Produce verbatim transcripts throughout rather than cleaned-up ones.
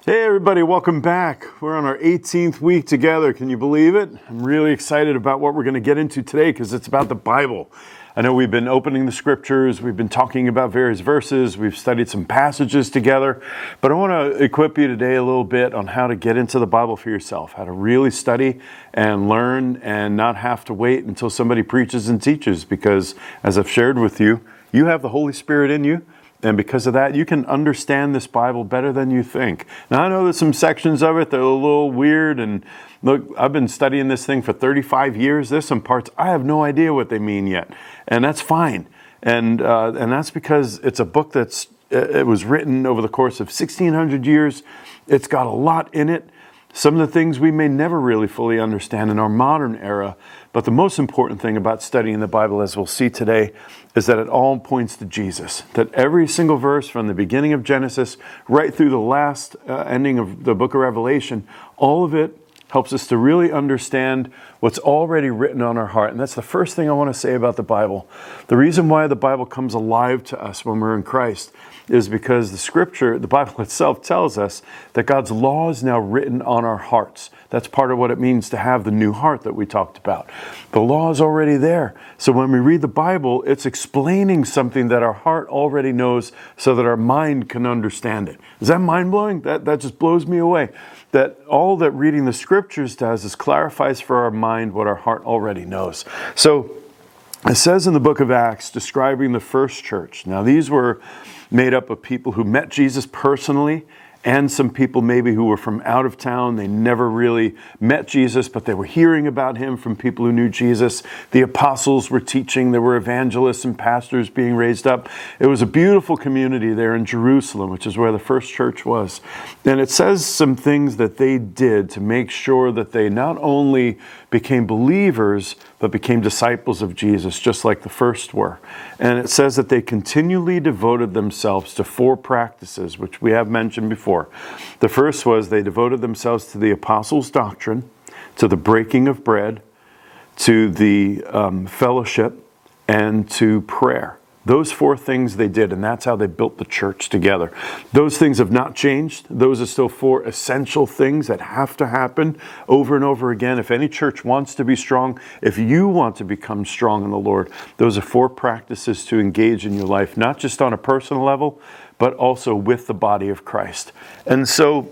Hey everybody, welcome back. We're on our eighteenth week together. Can you believe it? I'm really excited about what we're going to get into today because it's about the Bible. I know we've been opening the scriptures, we've been talking about various verses, we've studied some passages together, but I want to equip you today a little bit on how to get into the Bible for yourself, how to really study and learn and not have to wait until somebody preaches and teaches, because as I've shared with you, you have the Holy Spirit in you. And because of that, you can understand this Bible better than you think. Now, I know there's some sections of it that are a little weird. And look, I've been studying this thing for thirty-five years. There's some parts I have no idea what they mean yet. And that's fine. And uh, and that's because it's a book that's, it was written over the course of sixteen hundred years. It's got a lot in it. Some of the things we may never really fully understand in our modern era. But the most important thing about studying the Bible, as we'll see today, is that it all points to Jesus. That every single verse from the beginning of Genesis right through the last uh, ending of the book of Revelation, all of it helps us to really understand what's already written on our heart. And that's the first thing I want to say about the Bible. The reason why the Bible comes alive to us when we're in Christ is because the scripture, the Bible itself, tells us that God's law is now written on our hearts. That's part of what it means to have the new heart that we talked about. The law is already there. So when we read the Bible, it's explaining something that our heart already knows so that our mind can understand it. Is that mind-blowing? That, that just blows me away. That all that reading the scriptures does is clarifies for our mind what our heart already knows. So it says in the book of Acts, describing the first church. Now these were made up of people who met Jesus personally, and some people maybe who were from out of town. They never really met Jesus, but they were hearing about him from people who knew Jesus. The apostles were teaching. There were evangelists and pastors being raised up. It was a beautiful community there in Jerusalem, which is where the first church was. And it says some things that they did to make sure that they not only became believers, but became disciples of Jesus, just like the first were. And it says that they continually devoted themselves to four practices, which we have mentioned before. The first was they devoted themselves to the apostles' doctrine, to the breaking of bread, to the um, fellowship, and to prayer. Those four things they did, and that's how they built the church together. Those things have not changed. Those are still four essential things that have to happen over and over again. If any church wants to be strong, if you want to become strong in the Lord, those are four practices to engage in your life, not just on a personal level, but also with the body of Christ. And so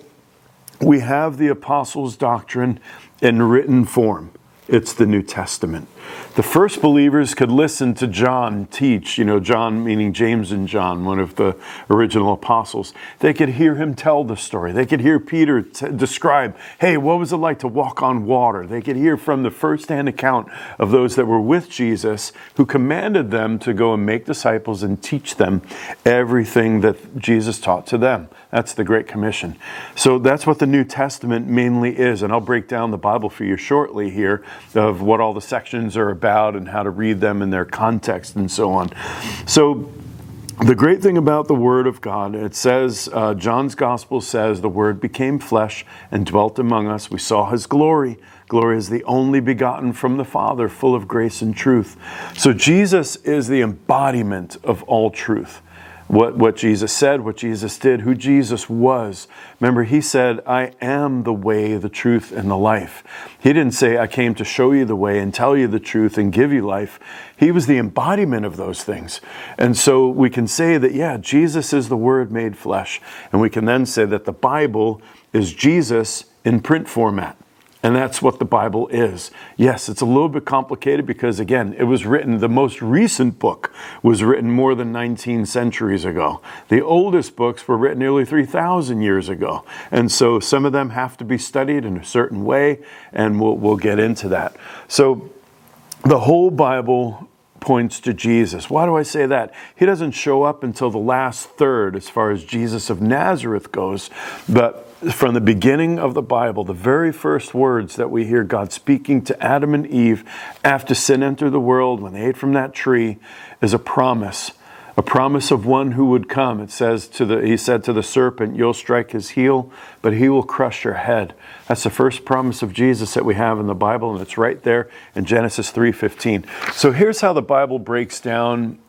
we have the apostles' doctrine in written form. It's the New Testament. The first believers could listen to John teach, you know, John meaning James and John, one of the original apostles. They could hear him tell the story. They could hear Peter t- describe, hey, what was it like to walk on water? They could hear from the first-hand account of those that were with Jesus, who commanded them to go and make disciples and teach them everything that Jesus taught to them. That's the Great Commission. So that's what the New Testament mainly is. And I'll break down the Bible for you shortly here of what all the sections are about and how to read them in their context and so on. So the great thing about the Word of God, it says, uh, John's Gospel says, the Word became flesh and dwelt among us. We saw His glory. Glory is the only begotten from the Father, full of grace and truth. So Jesus is the embodiment of all truth. What, what Jesus said, what Jesus did, who Jesus was. Remember, He said, I am the way, the truth, and the life. He didn't say, I came to show you the way and tell you the truth and give you life. He was the embodiment of those things. And so we can say that, yeah, Jesus is the Word made flesh. And we can then say that the Bible is Jesus in print format. And that's what the Bible is. Yes, it's a little bit complicated because, again, it was written, the most recent book was written more than nineteen centuries ago. The oldest books were written nearly three thousand years ago. And so some of them have to be studied in a certain way, and we'll, we'll get into that. So the whole Bible points to Jesus. Why do I say that? He doesn't show up until the last third as far as Jesus of Nazareth goes, but from the beginning of the Bible, the very first words that we hear God speaking to Adam and Eve after sin entered the world, when they ate from that tree, is a promise. A promise of one who would come. It says to the, he said to the serpent, you'll strike his heel, but he will crush your head. That's the first promise of Jesus that we have in the Bible, and it's right there in Genesis three fifteen. So here's how the Bible breaks down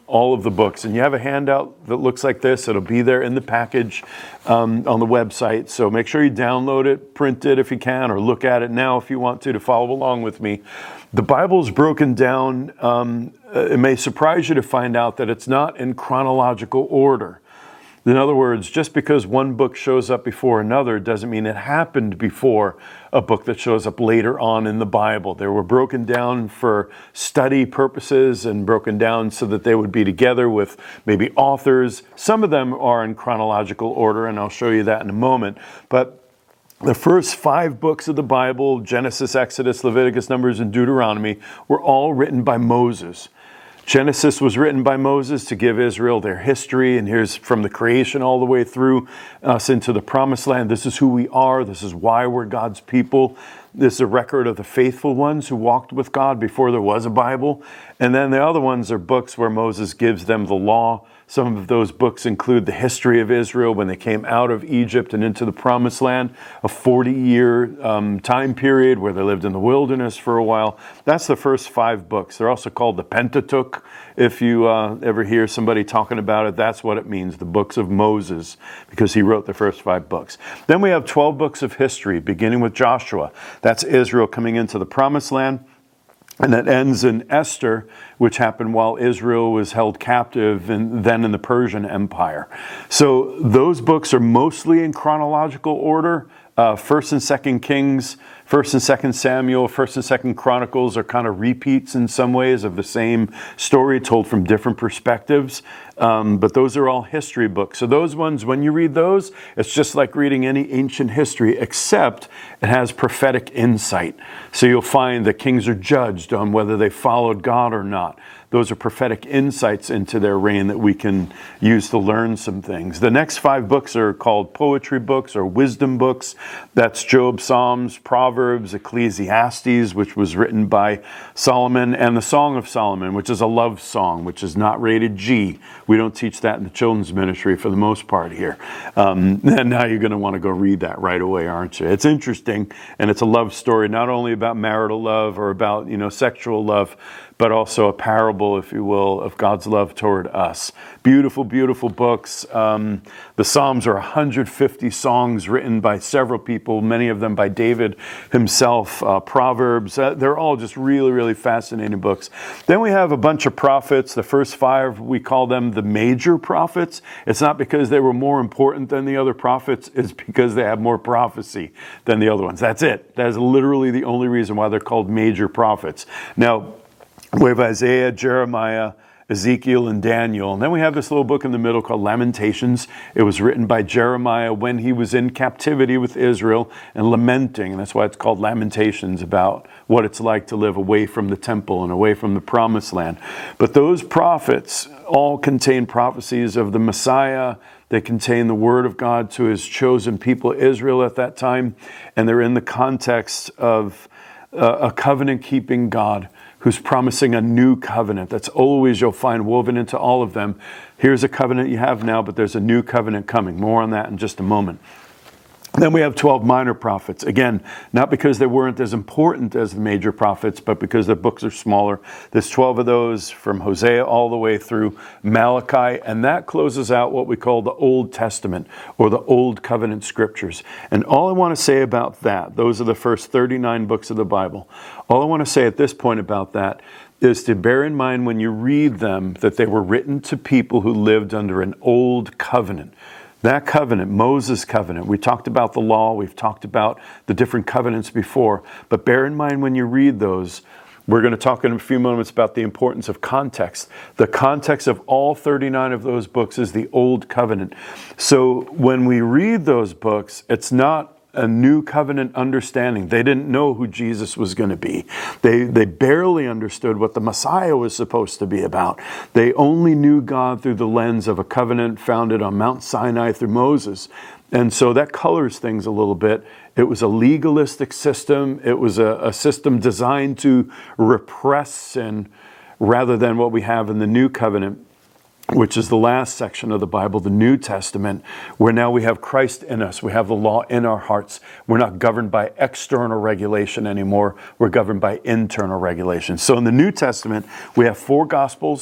all of the books. And you have a handout that looks like this. It'll be there in the package um, on the website. So make sure you download it, print it if you can, or look at it now if you want to, to follow along with me. The Bible is broken down. Um, it may surprise you to find out that it's not in chronological order. In other words, just because one book shows up before another doesn't mean it happened before a book that shows up later on in the Bible. They were broken down for study purposes and broken down so that they would be together with maybe authors. Some of them are in chronological order, and I'll show you that in a moment. But the first five books of the Bible, Genesis, Exodus, Leviticus, Numbers, and Deuteronomy, were all written by Moses. Genesis was written by Moses to give Israel their history, and here's from the creation all the way through us into the promised land. This is who we are. This is why we're God's people. This is a record of the faithful ones who walked with God before there was a Bible. And then the other ones are books where Moses gives them the law. Some of those books include the history of Israel when they came out of Egypt and into the promised land, a forty-year um, time period where they lived in the wilderness for a while. That's the first five books. They're also called the Pentateuch. If you uh, ever hear somebody talking about it, that's what it means, the books of Moses, because he wrote the first five books. Then we have twelve books of history, beginning with Joshua. That's Israel coming into the promised land. And it ends in Esther, which happened while Israel was held captive and then in the Persian Empire. So those books are mostly in chronological order. Uh, First and Second Kings, First and Second Samuel, First and Second Chronicles are kind of repeats in some ways of the same story told from different perspectives. Um, but those are all history books. So those ones, when you read those, it's just like reading any ancient history, except it has prophetic insight. So you'll find that kings are judged on whether they followed God or not. Those are prophetic insights into their reign that we can use to learn some things. The next five books are called poetry books or wisdom books. That's Job, Psalms, Proverbs, Ecclesiastes, which was written by Solomon, and the Song of Solomon, which is a love song, which is not rated G. We don't teach that in the children's ministry for the most part here. Um, and now you're going to want to go read that right away, aren't you? It's interesting, and it's a love story, not only about marital love or about, you know, sexual love, but also a parable, if you will, of God's love toward us. Beautiful, beautiful books. Um, the Psalms are one hundred fifty songs written by several people, many of them by David himself. Uh, Proverbs, uh, they're all just really, really fascinating books. Then we have a bunch of prophets. The first five, we call them the major prophets. It's not because they were more important than the other prophets. It's because they have more prophecy than the other ones. That's it. That is literally the only reason why they're called major prophets. Now, we have Isaiah, Jeremiah, Ezekiel, and Daniel. And then we have this little book in the middle called Lamentations. It was written by Jeremiah when he was in captivity with Israel and lamenting. And that's why it's called Lamentations, about what it's like to live away from the temple and away from the promised land. But those prophets all contain prophecies of the Messiah. They contain the word of God to his chosen people, Israel, at that time. And they're in the context of uh, a covenant-keeping God who's promising a new covenant. That's always, you'll find woven into all of them. Here's a covenant you have now, but there's a new covenant coming. More on that in just a moment. Then we have twelve minor prophets. Again, not because they weren't as important as the major prophets, but because their books are smaller. There's twelve of those from Hosea all the way through Malachi, and that closes out what we call the Old Testament, or the Old Covenant Scriptures. And all I want to say about that, those are the first thirty-nine books of the Bible. All I want to say at this point about that is to bear in mind when you read them that they were written to people who lived under an old covenant. That covenant, Moses' covenant, we talked about the law, we've talked about the different covenants before, but bear in mind when you read those, we're going to talk in a few moments about the importance of context. The context of all thirty-nine of those books is the Old Covenant. So when we read those books, it's not a new covenant understanding. They didn't know who Jesus was going to be. They they barely understood what the Messiah was supposed to be about. They only knew God through the lens of a covenant founded on Mount Sinai through Moses. And so that colors things a little bit. It was a legalistic system. It was a, a system designed to repress sin rather than what we have in the new covenant, which is the last section of the Bible, the New Testament, where now we have Christ in us. We have the law in our hearts. We're not governed by external regulation anymore. We're governed by internal regulation. So in the New Testament, we have four Gospels,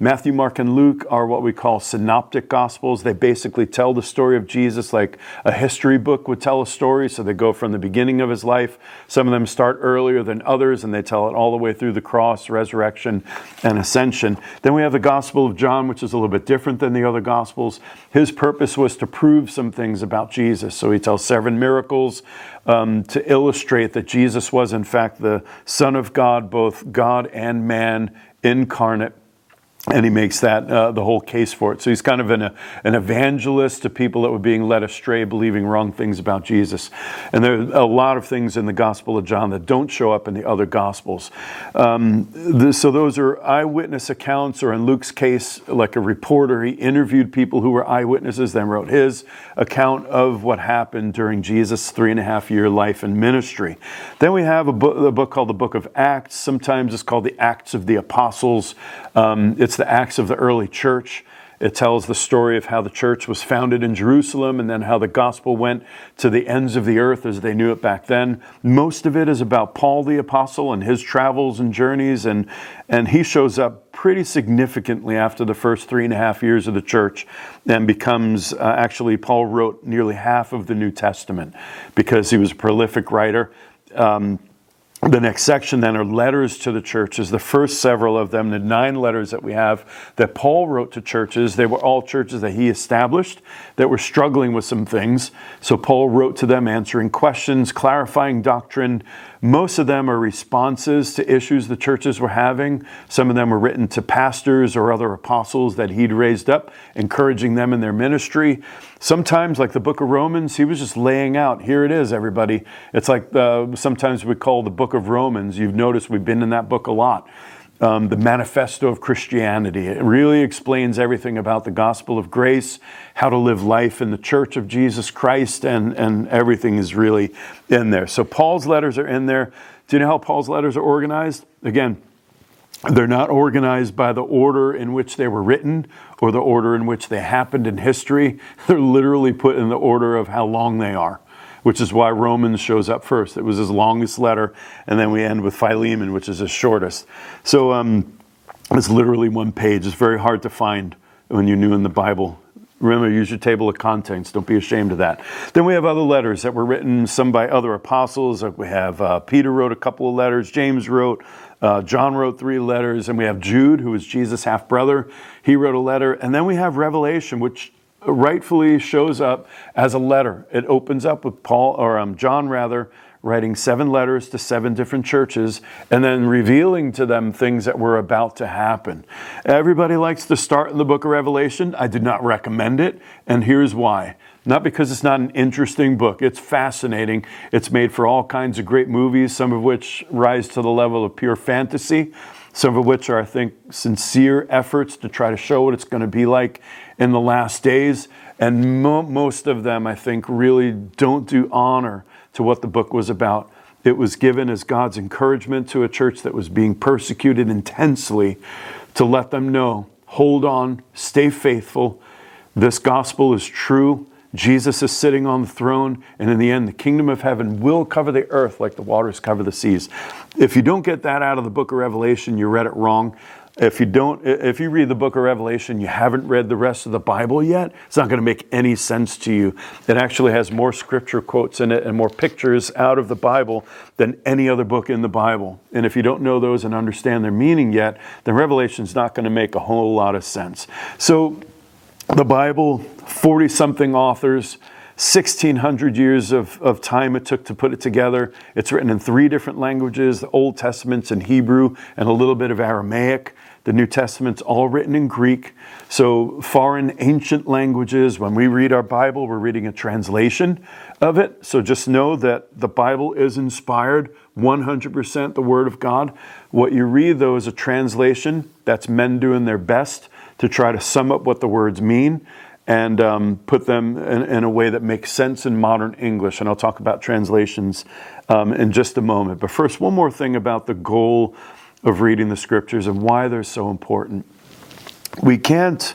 Matthew, Mark, and Luke are what we call synoptic gospels. They basically tell the story of Jesus like a history book would tell a story. So they go from the beginning of his life. Some of them start earlier than others, and they tell it all the way through the cross, resurrection, and ascension. Then we have the Gospel of John, which is a little bit different than the other gospels. His purpose was to prove some things about Jesus. So he tells seven miracles um, to illustrate that Jesus was, in fact, the Son of God, both God and man incarnate. And he makes that uh, the whole case for it. So he's kind of an, an evangelist to people that were being led astray, believing wrong things about Jesus. And there are a lot of things in the Gospel of John that don't show up in the other Gospels. Um, the, so those are eyewitness accounts, or in Luke's case, like a reporter. He interviewed people who were eyewitnesses, then wrote his account of what happened during Jesus' three and a half year life and ministry. Then we have a book, a book called the Book of Acts. Sometimes it's called the Acts of the Apostles. Um, it's the Acts of the early church. It tells the story of how the church was founded in Jerusalem and then how the gospel went to the ends of the earth as they knew it back then. Most of it is about Paul the apostle and his travels and journeys, and, and he shows up pretty significantly after the first three and a half years of the church and becomes, uh, actually, Paul wrote nearly half of the New Testament because he was a prolific writer. Um, The next section then are letters to the churches. The first several of them, the nine letters that we have that Paul wrote to churches, they were all churches that he established that were struggling with some things. So Paul wrote to them answering questions, clarifying doctrine. Most of them are responses to issues the churches were having. Some of them were written to pastors or other apostles that he'd raised up, encouraging them in their ministry. Sometimes, like the book of Romans, he was just laying out, here it is, everybody. It's like the, sometimes we call the book of Romans. You've noticed we've been in that book a lot. Um, the manifesto of Christianity. It really explains everything about the gospel of grace, how to live life in the church of Jesus Christ, and, and everything is really in there. So Paul's letters are in there. Do you know how Paul's letters are organized? Again, they're not organized by the order in which they were written or the order in which they happened in history. They're literally put in the order of how long they are, which is why Romans shows up first. It was his longest letter, and then we end with Philemon, which is his shortest. So um, it's literally one page. It's very hard to find when you're new in the Bible. Remember, use your table of contents. Don't be ashamed of that. Then we have other letters that were written, some by other apostles. Like we have uh, Peter wrote a couple of letters. James wrote. Uh, John wrote three letters. And we have Jude, who was Jesus' half-brother. He wrote a letter. And then we have Revelation, which rightfully shows up as a letter. It opens up with Paul, or um, John rather, writing seven letters to seven different churches and then revealing to them things that were about to happen. Everybody likes to start in the book of Revelation. I do not recommend it, and here's why. Not because it's not an interesting book. It's fascinating. It's made for all kinds of great movies, some of which rise to the level of pure fantasy, some of which are, I think, sincere efforts to try to show what it's going to be like in the last days. And mo- most of them, I think, really don't do honor to what the book was about. It was given as God's encouragement to a church that was being persecuted intensely to let them know, hold on, stay faithful. This gospel is true. Jesus is sitting on the throne, and in the end, the kingdom of heaven will cover the earth like the waters cover the seas. If you don't get that out of the book of Revelation, you read it wrong. If you don't, if you read the book of Revelation, you haven't read the rest of the Bible yet, it's not going to make any sense to you. It actually has more scripture quotes in it and more pictures out of the Bible than any other book in the Bible. And if you don't know those and understand their meaning yet, then Revelation's not going to make a whole lot of sense. So the Bible, forty-something authors, sixteen hundred years of, of time it took to put it together. It's written in three different languages. The Old Testament's in Hebrew and a little bit of Aramaic. The New Testament's all written in Greek. So foreign ancient languages, when we read our Bible, we're reading a translation of it. So just know that the Bible is inspired, one hundred percent the Word of God. What you read, though, is a translation. That's men doing their best to try to sum up what the words mean and um, put them in, in a way that makes sense in modern English. And I'll talk about translations um, in just a moment. But first, one more thing about the goal of reading the scriptures and why they're so important. We can't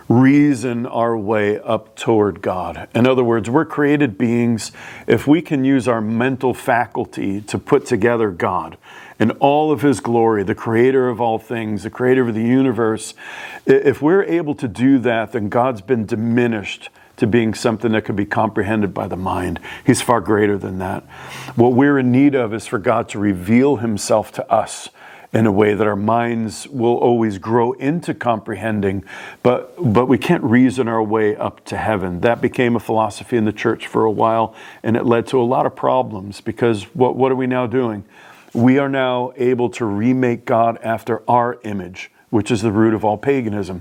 reason our way up toward God. In other words, we're created beings. If we can use our mental faculty to put together God in all of His glory, the creator of all things, the creator of the universe, if we're able to do that, then God's been diminished to being something that could be comprehended by the mind. He's far greater than that. What we're in need of is for God to reveal Himself to us in a way that our minds will always grow into comprehending, but but we can't reason our way up to heaven. That became a philosophy in the church for a while, and it led to a lot of problems, because what, what are we now doing? We are now able to remake God after our image, which is the root of all paganism.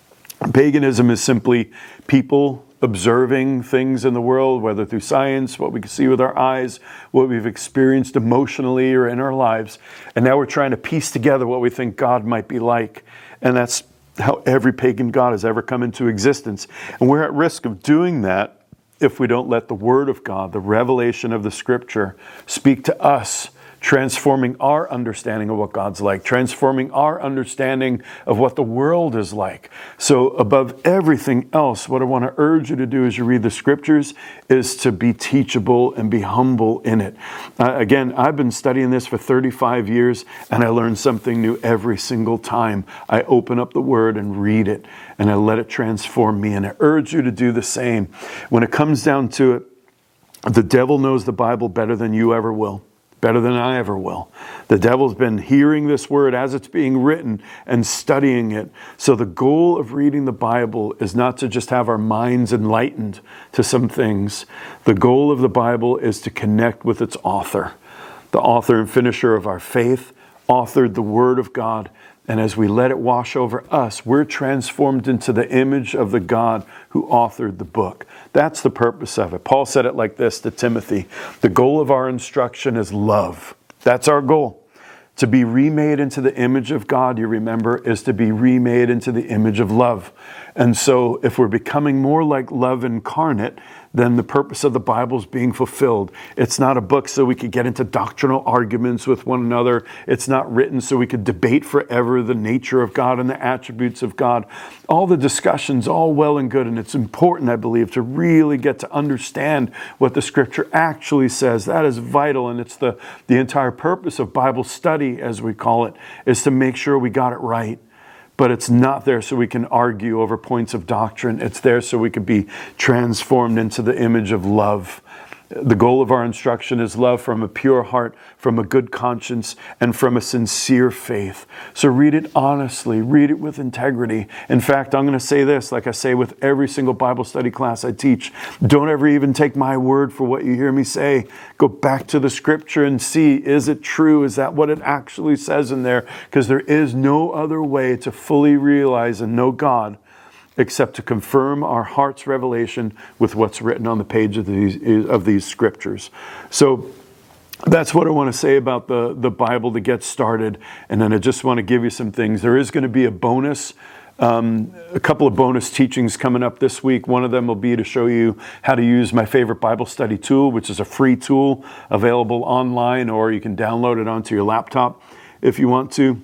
Paganism is simply people observing things in the world, whether through science, what we can see with our eyes, what we've experienced emotionally or in our lives. And now we're trying to piece together what we think God might be like. And that's how every pagan god has ever come into existence. And we're at risk of doing that if we don't let the Word of God, the revelation of the Scripture, speak to us, transforming our understanding of what God's like, transforming our understanding of what the world is like. So above everything else, what I want to urge you to do as you read the Scriptures is to be teachable and be humble in it. Uh, again, I've been studying this for thirty-five years, and I learn something new every single time I open up the Word and read it, and I let it transform me. And I urge you to do the same. When it comes down to it, the devil knows the Bible better than you ever will. Better than I ever will. The devil's been hearing this word as it's being written and studying it. So the goal of reading the Bible is not to just have our minds enlightened to some things. The goal of the Bible is to connect with its author. The author and finisher of our faith authored the Word of God. And as we let it wash over us, we're transformed into the image of the God who authored the book. That's the purpose of it. Paul said it like this to Timothy: the goal of our instruction is love. That's our goal. To be remade into the image of God, you remember, is to be remade into the image of love. And so if we're becoming more like love incarnate, then the purpose of the Bible is being fulfilled. It's not a book so we could get into doctrinal arguments with one another. It's not written so we could debate forever the nature of God and the attributes of God. All the discussions, all well and good, and it's important, I believe, to really get to understand what the Scripture actually says. That is vital, and it's the, the entire purpose of Bible study, as we call it, is to make sure we got it right. But it's not there so we can argue over points of doctrine. It's there so we can be transformed into the image of love. The goal of our instruction is love from a pure heart, from a good conscience, and from a sincere faith. So read it honestly, read it with integrity. In fact, I'm going to say this, like I say with every single Bible study class I teach: don't ever even take my word for what you hear me say. Go back to the Scripture and see, is it true? Is that what it actually says in there? Because there is no other way to fully realize and know God except to confirm our heart's revelation with what's written on the page of these of these Scriptures. So that's what I want to say about the, the Bible to get started. And then I just want to give you some things. There is going to be a bonus, um, a couple of bonus teachings coming up this week. One of them will be to show you how to use my favorite Bible study tool, which is a free tool available online, or you can download it onto your laptop if you want to.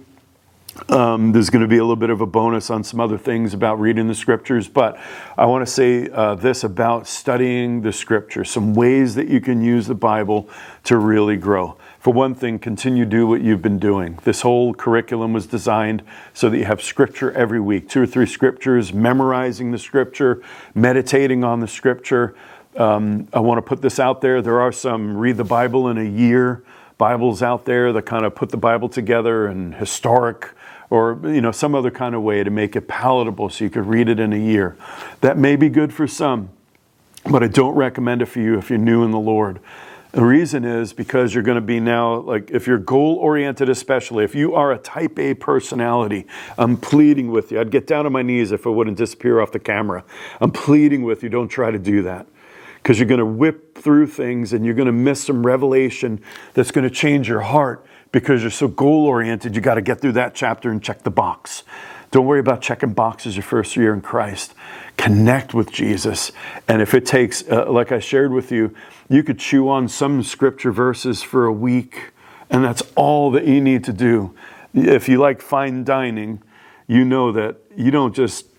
Um, there's going to be a little bit of a bonus on some other things about reading the Scriptures, but I want to say uh, this about studying the Scripture, some ways that you can use the Bible to really grow. For one thing, continue to do what you've been doing. This whole curriculum was designed so that you have Scripture every week, two or three Scriptures, memorizing the Scripture, meditating on the Scripture. Um, I want to put this out there. There are some read the Bible in a year Bibles out there that kind of put the Bible together in historic or, you know, some other kind of way to make it palatable so you could read it in a year. That may be good for some, but I don't recommend it for you if you're new in the Lord. The reason is because you're going to be now, like, if you're goal-oriented especially, if you are a type A personality, I'm pleading with you. I'd get down on my knees if it wouldn't disappear off the camera. I'm pleading with you, don't try to do that. Because you're going to whip through things and you're going to miss some revelation that's going to change your heart because you're so goal-oriented. You got to get through that chapter and check the box. Don't worry about checking boxes your first year in Christ. Connect with Jesus. And if it takes, uh, like I shared with you, you could chew on some Scripture verses for a week, and that's all that you need to do. If you like fine dining, you know that you don't just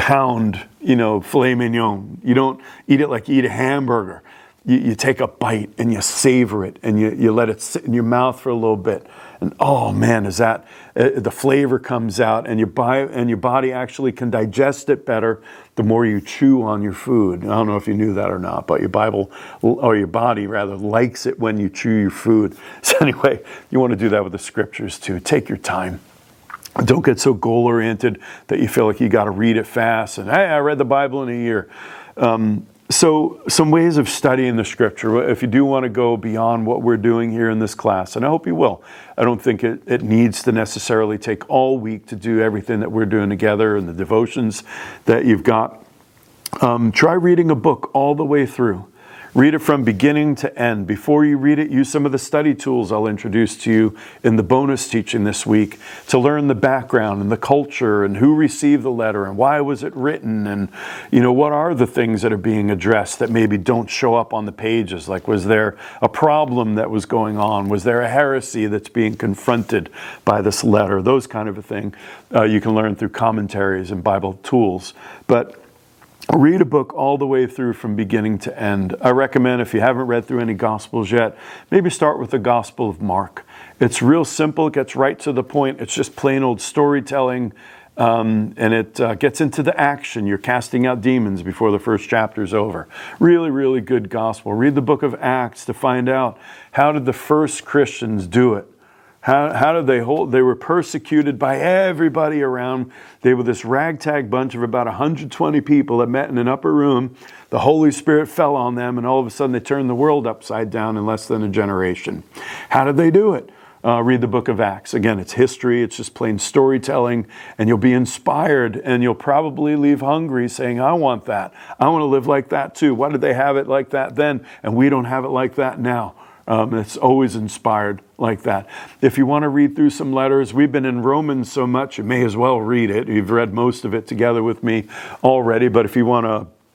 pound, you know, filet mignon. You don't eat it like you eat a hamburger. You, you take a bite and you savor it and you, you let it sit in your mouth for a little bit. And oh man, is that, uh, the flavor comes out and your, bio, and your body actually can digest it better the more you chew on your food. I don't know if you knew that or not, but your Bible, or your body rather, likes it when you chew your food. So anyway, you want to do that with the scriptures too. Take your time. Don't get so goal-oriented that you feel like you got to read it fast and, hey, I read the Bible in a year. Um, So some ways of studying the scripture, if you do want to go beyond what we're doing here in this class, and I hope you will. I don't think it, it needs to necessarily take all week to do everything that we're doing together and the devotions that you've got. Um, try reading a book all the way through. Read it from beginning to end. Before you read it, use some of the study tools I'll introduce to you in the bonus teaching this week to learn the background and the culture and who received the letter and why was it written and, you know, what are the things that are being addressed that maybe don't show up on the pages. Like, was there a problem that was going on? Was there a heresy that's being confronted by this letter? Those kind of a thing uh, you can learn through commentaries and Bible tools. But read a book all the way through from beginning to end. I recommend, if you haven't read through any Gospels yet, maybe start with the Gospel of Mark. It's real simple, it gets right to the point. It's just plain old storytelling, um, and it uh, gets into the action. You're casting out demons before the first chapter's over. Really, really good Gospel. Read the book of Acts to find out, how did the first Christians do it? How, how did they hold? They were persecuted by everybody around. They were this ragtag bunch of about one hundred twenty people that met in an upper room. The Holy Spirit fell on them, and all of a sudden they turned the world upside down in less than a generation. How did they do it? Uh, read the book of Acts. Again, it's history. It's just plain storytelling, and you'll be inspired, and you'll probably leave hungry saying, I want that. I want to live like that too. Why did they have it like that then, and we don't have it like that now? Um, it's always inspired like that. If you want to read through some letters, we've been in Romans so much, you may as well read it. You've read most of it together with me already, but if you want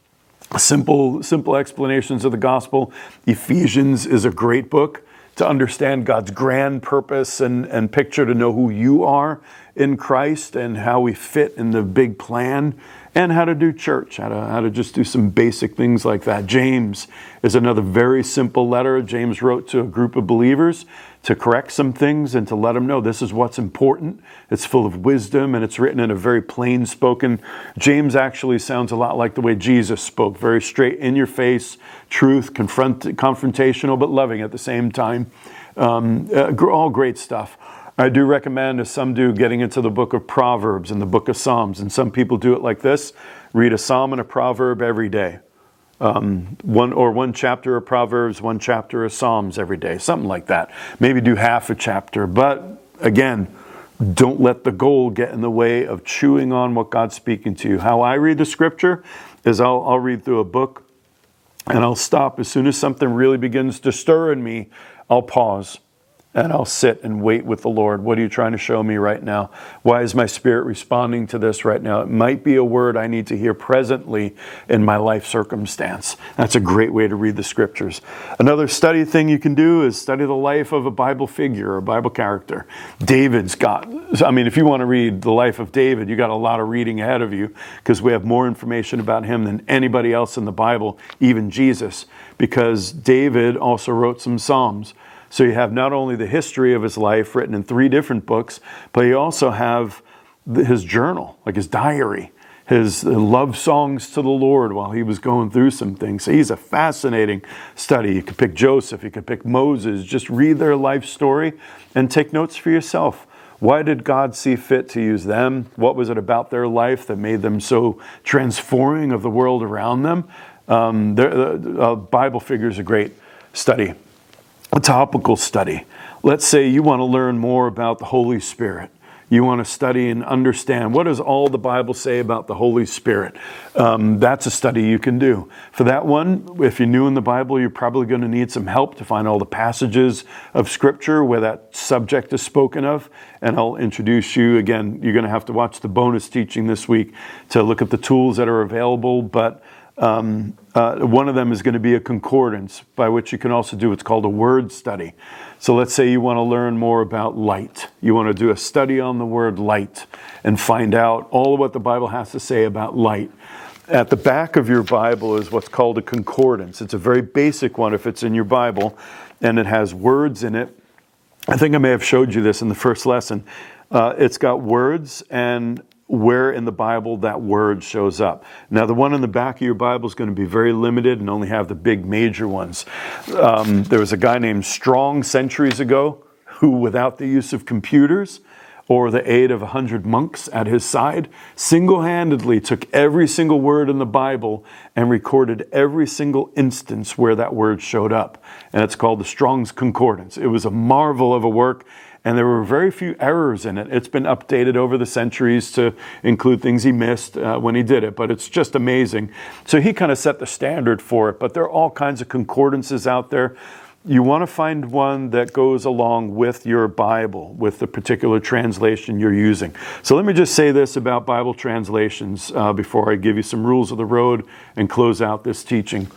a simple, simple explanations of the gospel, Ephesians is a great book to understand God's grand purpose and, and picture, to know who you are in Christ and how we fit in the big plan, and how to do church, how to, how to just do some basic things like that. James is another very simple letter James wrote to a group of believers to correct some things and to let them know this is what's important. It's full of wisdom, and it's written in a very plain spoken. James actually sounds a lot like the way Jesus spoke, very straight in your face, truth, confront, confrontational, but loving at the same time. Um, uh, all great stuff. I do recommend, as some do, getting into the book of Proverbs and the book of Psalms. And some people do it like this: read a psalm and a proverb every day. Um, one or one chapter of Proverbs, one chapter of Psalms every day. Something like that. Maybe do half a chapter. But again, don't let the goal get in the way of chewing on what God's speaking to you. How I read the scripture is I'll, I'll read through a book and I'll stop. As soon as something really begins to stir in me, I'll pause. And I'll sit and wait with the Lord. What are you trying to show me right now? Why is my spirit responding to this right now? It might be a word I need to hear presently in my life circumstance. That's a great way to read the scriptures. Another study thing you can do is study the life of a Bible figure or a Bible character. David's got, I mean, if you want to read the life of David, you got a lot of reading ahead of you, because we have more information about him than anybody else in the Bible, even Jesus, because David also wrote some Psalms. So you have not only the history of his life written in three different books, but you also have his journal, like his diary, his love songs to the Lord while he was going through some things. So he's a fascinating study. You could pick Joseph, you could pick Moses. Just read their life story and take notes for yourself. Why did God see fit to use them? What was it about their life that made them so transforming of the world around them? Um, the uh, Bible figure is a great study. A topical study. Let's say you want to learn more about the Holy Spirit. You want to study and understand, what does all the Bible say about the Holy Spirit? Um, that's a study you can do. For that one, if you're new in the Bible, you're probably going to need some help to find all the passages of Scripture where that subject is spoken of. And I'll introduce you. Again, you're going to have to watch the bonus teaching this week to look at the tools that are available. But Um, uh, one of them is going to be a concordance, by which you can also do what's called a word study. So let's say you want to learn more about light. You want to do a study on the word light and find out all of what the Bible has to say about light. At the back of your Bible is what's called a concordance. It's a very basic one if it's in your Bible, and it has words in it. I think I may have showed you this in the first lesson. Uh, it's got words and where in the Bible that word shows up. Now, the one in the back of your Bible is going to be very limited and only have the big major ones. Um, there was a guy named Strong centuries ago who, without the use of computers or the aid of a hundred monks at his side, single-handedly took every single word in the Bible and recorded every single instance where that word showed up. And it's called the Strong's Concordance. It was a marvel of a work, and there were very few errors in it. It's been updated over the centuries to include things he missed uh, when he did it, but it's just amazing. So he kind of set the standard for it, but there are all kinds of concordances out there. You want to find one that goes along with your Bible, with the particular translation you're using. So let me just say this about Bible translations uh, before I give you some rules of the road and close out this teaching.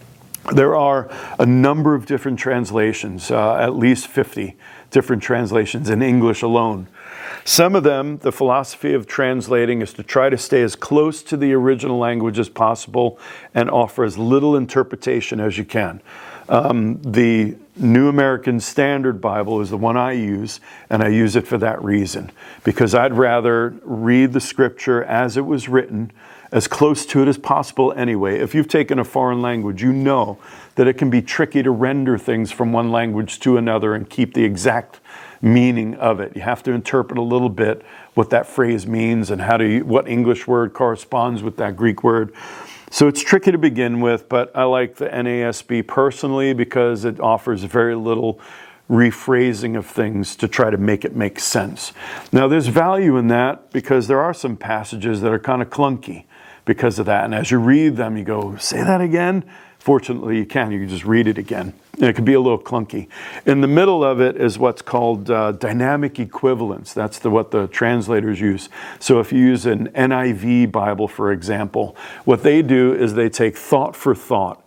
There are a number of different translations, uh, at least fifty different translations in English alone. Some of them, the philosophy of translating is to try to stay as close to the original language as possible and offer as little interpretation as you can. Um, the New American Standard Bible is the one I use, and I use it for that reason, because I'd rather read the scripture as it was written, as close to it as possible anyway. If you've taken a foreign language, you know that it can be tricky to render things from one language to another and keep the exact meaning of it. You have to interpret a little bit what that phrase means and how to what English word corresponds with that Greek word. So it's tricky to begin with, but I like the N A S B personally because it offers very little rephrasing of things to try to make it make sense. Now, there's value in that because there are some passages that are kind of clunky because of that. And as you read them, you go, say that again? Fortunately, you can. You can just read it again. And it can be a little clunky. In the middle of it is what's called uh, dynamic equivalence. That's the, what the translators use. So if you use an N I V Bible, for example, what they do is they take thought for thought.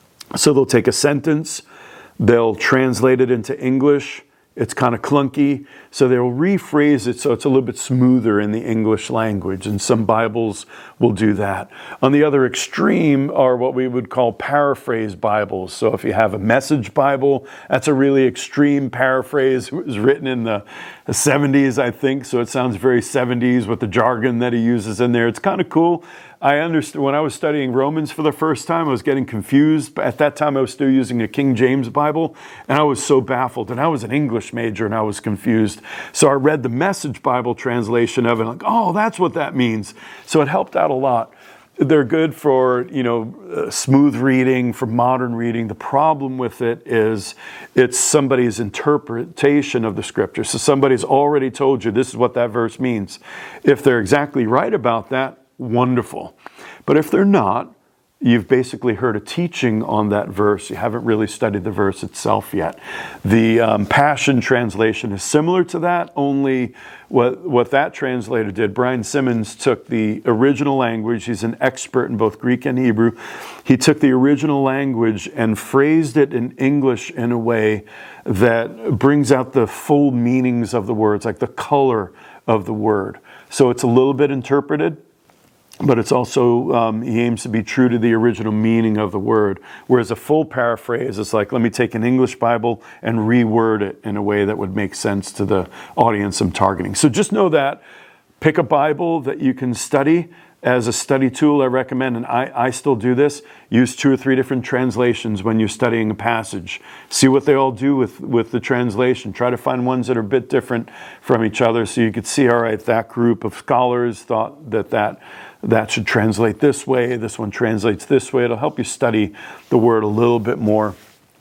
So they'll take a sentence, they'll translate it into English. It's kind of clunky, so they'll rephrase it so it's a little bit smoother in the English language, and some Bibles will do that. On the other extreme are what we would call paraphrase Bibles. So if you have a Message Bible, that's a really extreme paraphrase. It was written in the seventies, I think, so it sounds very seventies with the jargon that he uses in there. It's kind of cool. I understood when I was studying Romans for the first time, I was getting confused. But at that time, I was still using a King James Bible, and I was so baffled. And I was an English major, and I was confused. So I read the Message Bible translation of it, like, oh, that's what that means. So it helped out a lot. They're good for, you know, uh, smooth reading, for modern reading. The problem with it is it's somebody's interpretation of the scripture. So somebody's already told you this is what that verse means. If they're exactly right about that, wonderful. But if they're not, you've basically heard a teaching on that verse. You haven't really studied the verse itself yet. The um, Passion Translation is similar to that, only what, what that translator did, Brian Simmons took the original language. He's an expert in both Greek and Hebrew. He took the original language and phrased it in English in a way that brings out the full meanings of the words, like the color of the word. So it's a little bit interpreted, but it's also, um, he aims to be true to the original meaning of the word. Whereas a full paraphrase is like, let me take an English Bible and reword it in a way that would make sense to the audience I'm targeting. So just know that. Pick a Bible that you can study as a study tool. I recommend, and I, I still do this, use two or three different translations when you're studying a passage. See what they all do with, with the translation. Try to find ones that are a bit different from each other so you could see, all right, that group of scholars thought that that That should translate this way. This one translates this way. It'll help you study the word a little bit more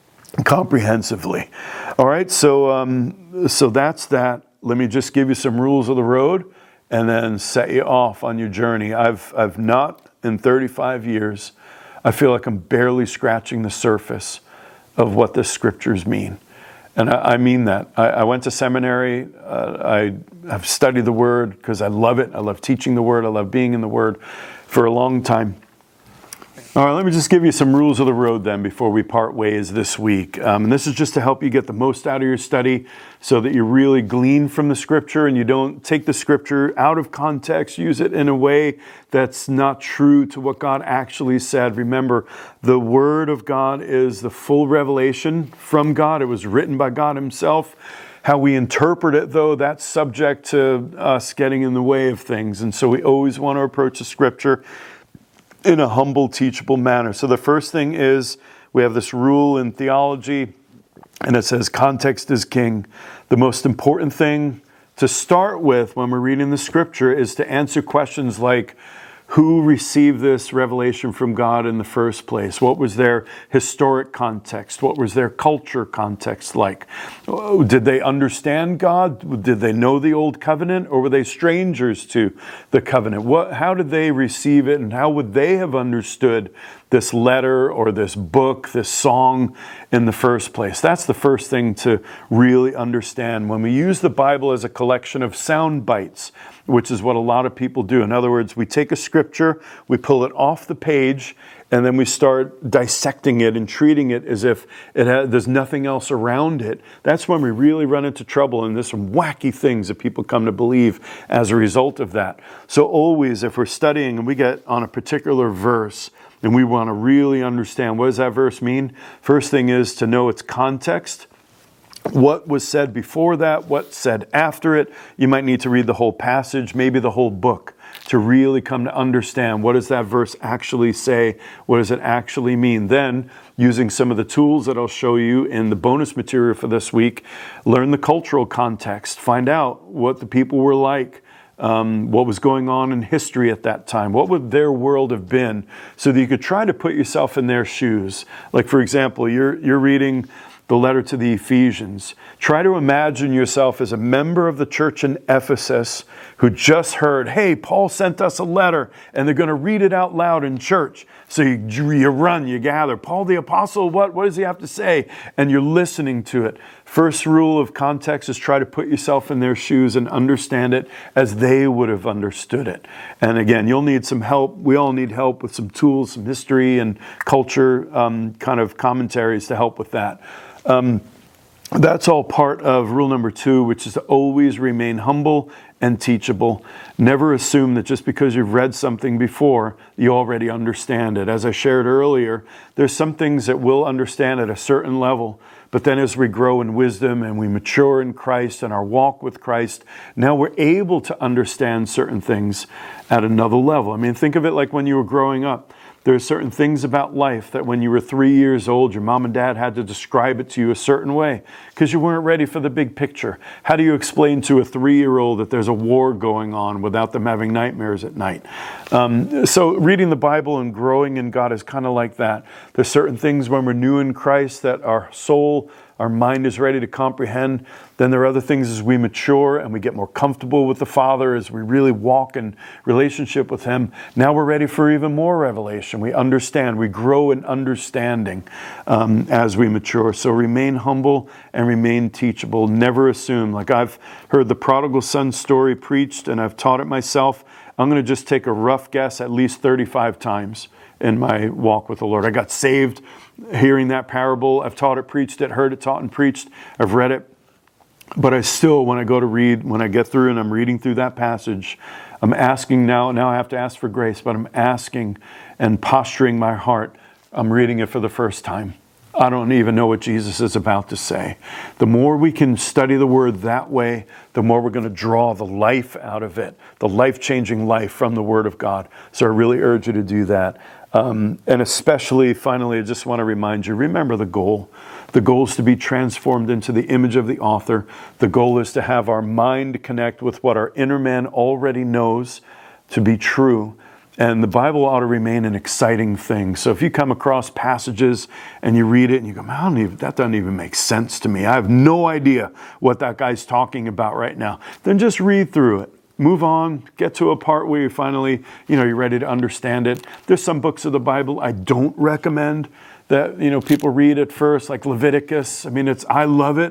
comprehensively. All right, so um, so that's that. Let me just give you some rules of the road and then set you off on your journey. I've I've not in thirty-five years. I feel like I'm barely scratching the surface of what the scriptures mean. And I, I mean that. I, I went to seminary. Uh, I have studied the Word because I love it. I love teaching the Word. I love being in the Word for a long time. All right, let me just give you some rules of the road then before we part ways this week. Um, and this is just to help you get the most out of your study so that you really glean from the scripture and you don't take the scripture out of context, use it in a way that's not true to what God actually said. Remember, the Word of God is the full revelation from God. It was written by God Himself. How we interpret it, though, that's subject to us getting in the way of things. And so we always want to approach the scripture in a humble, teachable manner. So the first thing is we have this rule in theology, and it says context is king. The most important thing to start with when we're reading the scripture is to answer questions like, who received this revelation from God in the first place? What was their historic context? What was their culture context like? Did they understand God? Did they know the old covenant? Or were they strangers to the covenant? What, how did they receive it? And how would they have understood this letter or this book, this song in the first place? That's the first thing to really understand. When we use the Bible as a collection of sound bites, which is what a lot of people do. In other words, we take a scripture, we pull it off the page, and then we start dissecting it and treating it as if it has, there's nothing else around it. That's when we really run into trouble, and there's some wacky things that people come to believe as a result of that. So always, if we're studying and we get on a particular verse, and we want to really understand what does that verse mean, first thing is to know its context. What was said before that, what's said after it. You might need to read the whole passage, maybe the whole book, to really come to understand what does that verse actually say, what does it actually mean. Then, using some of the tools that I'll show you in the bonus material for this week, learn the cultural context, find out what the people were like, um, what was going on in history at that time, what would their world have been, so that you could try to put yourself in their shoes. Like, for example, you're you're reading the letter to the Ephesians. Try to imagine yourself as a member of the church in Ephesus who just heard, hey, Paul sent us a letter, and they're going to read it out loud in church. So you, you run, you gather. Paul the apostle, what, what does he have to say? And you're listening to it. First rule of context is try to put yourself in their shoes and understand it as they would have understood it. And again, you'll need some help. We all need help with some tools, some history and culture um, kind of commentaries to help with that. Um, that's all part of rule number two, which is to always remain humble and teachable. Never assume that just because you've read something before, you already understand it. As I shared earlier, there's some things that we'll understand at a certain level, but then as we grow in wisdom and we mature in Christ and our walk with Christ, now we're able to understand certain things at another level. I mean, think of it like when you were growing up. There are certain things about life that when you were three years old, your mom and dad had to describe it to you a certain way because you weren't ready for the big picture. How do you explain to a three-year-old that there's a war going on without them having nightmares at night? Um, so reading the Bible and growing in God is kind of like that. There's certain things when we're new in Christ that our soul, our mind is ready to comprehend. Then there are other things as we mature and we get more comfortable with the Father, as we really walk in relationship with Him. Now we're ready for even more revelation. We understand. We grow in understanding um, as we mature. So remain humble and remain teachable. Never assume. Like I've heard the prodigal son story preached and I've taught it myself. I'm going to just take a rough guess at least thirty-five times in my walk with the Lord. I got saved hearing that parable. I've taught it, preached it, heard it, taught and preached. I've read it. But I still, when I go to read, when I get through and I'm reading through that passage, I'm asking now, now I have to ask for grace, but I'm asking and posturing my heart. I'm reading it for the first time. I don't even know what Jesus is about to say. The more we can study the Word that way, the more we're going to draw the life out of it, the life-changing life from the Word of God. So I really urge you to do that. Um, and especially, finally, I just want to remind you, remember the goal. The goal is to be transformed into the image of the author. The goal is to have our mind connect with what our inner man already knows to be true. And the Bible ought to remain an exciting thing. So if you come across passages and you read it and you go, I don't even, that doesn't even make sense to me. I have no idea what that guy's talking about right now. Then just read through it. Move on, get to a part where you finally, you know, you're ready to understand it. There's some books of the Bible I don't recommend that, you know, people read at first, like Leviticus. I mean, it's, I love it,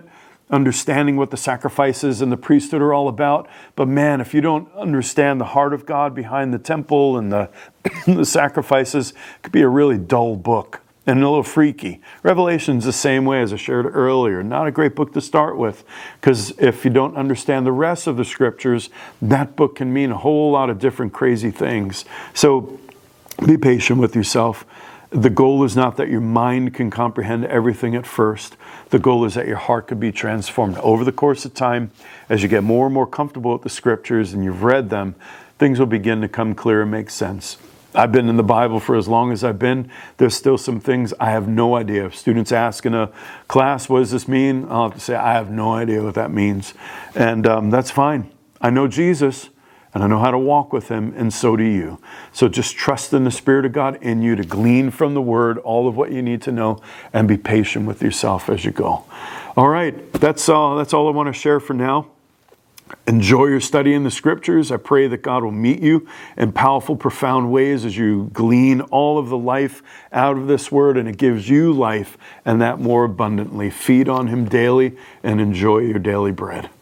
understanding what the sacrifices and the priesthood are all about. But man, if you don't understand the heart of God behind the temple and the, the sacrifices, it could be a really dull book and a little freaky. Revelation's the same way, as I shared earlier. Not a great book to start with, because if you don't understand the rest of the scriptures, that book can mean a whole lot of different crazy things. So be patient with yourself. The goal is not that your mind can comprehend everything at first. The goal is that your heart could be transformed over the course of time. As you get more and more comfortable with the scriptures and you've read them, things will begin to come clear and make sense. I've been in the Bible for as long as I've been. There's still some things I have no idea. If students ask in a class, what does this mean? I'll have to say, I have no idea what that means. And um, that's fine. I know Jesus, and I know how to walk with him, and so do you. So just trust in the Spirit of God in you to glean from the Word all of what you need to know, and be patient with yourself as you go. All right, that's all, that's all I want to share for now. Enjoy your study in the scriptures. I pray that God will meet you in powerful, profound ways as you glean all of the life out of this word, and it gives you life, and that more abundantly. Feed on him daily and enjoy your daily bread.